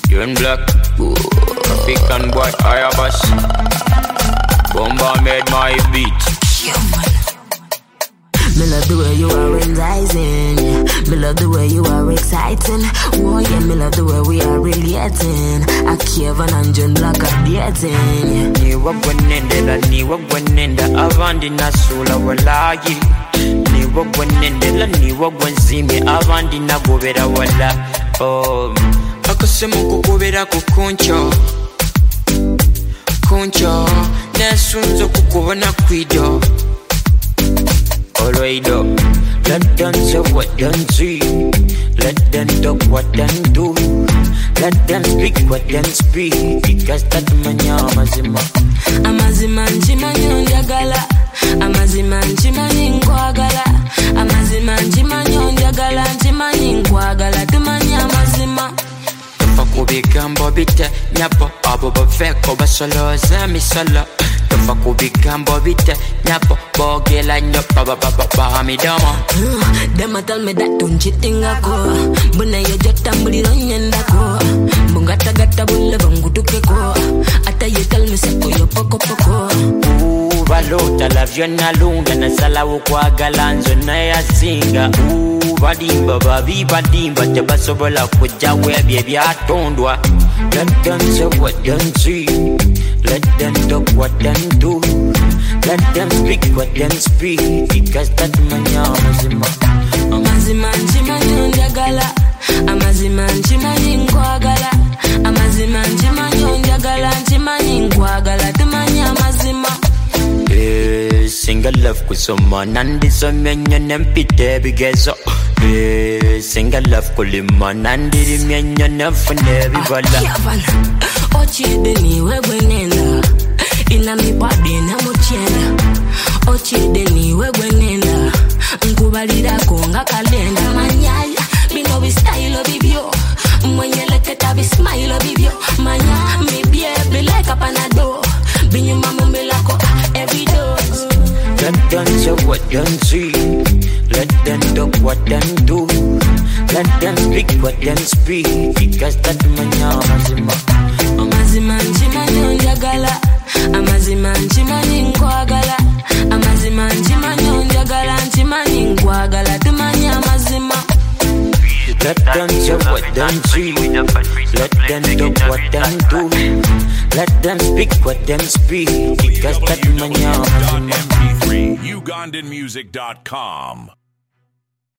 Young Black, African boy, Ayabas. Bomba made my beat. Me love the way you are enticing. Me love the way you are exciting. Oh yeah, me love the way we are relating. A Kevin and John Black are dating. Niwa gwenendela, niwa gwenenda. Avandi na sula walagi. Niwa gwenendela, niwa gwenzime. Avandi na gobera wala. Akasemu kukubera kukuncho. Kuncho. Nesunzo kukubona kwido. Alright up. Let them say what them see. Let them talk what them do. Let them speak what them speak. Because that manya amazima. Amazima njima nyonjagala. Amazima njima nyingwagala. Amazima njima nyonjagala. Njima nyingwagala. Tumanya amazima. Kubigambo bite nyapo abo baveko basolo zami solo. Kubigambo bite nyapo bogela nyopa baba midama. Them a tell me that don't you think I go. Buna ya jota mbuliro nyenda ko. Bungata gata bule bangutuke ko. Ata you tell me seko yo poko poko. Balota la viona lunga na sala ukwagala nzo na ya singa. Badimba babi badimba jabasobola kujja webye byatondwa. Let them say what them see. Let them talk what them do. Let them speak what them speak. Because that manya amazima. Amazima njima nyonjagala. Amazima njima nyingwagala. Amazima njima nyonjagala. Njima nyingwagala. Tumanya amazima. Single love kusoma nandi somenya nempite bigezo. Single love kulima nandi rimenya nafune bivala. Ochide niwe gwenenda. Ina mi body na muchenda. Ochide niwe gwenenda. Nkubalira konga kalenda. Manyaya bino bi style bibyo. Mwenye leketa bi smile bibyo. Manya mi bie like a panado. Binyu mamu milako every dose. Let them say what them see. Let them talk what them do. Let them speak what them speak. Because that manya amazima. Amazima njima nyonjagala. Amazima njima nyingwagala. Amazima njima nyonjagala. Njima nyingwagala. Tumanya amazima. Let them say what them see. Let them talk what them do. Let them speak what them speak. Because that manya amazima. UgandanMusic.com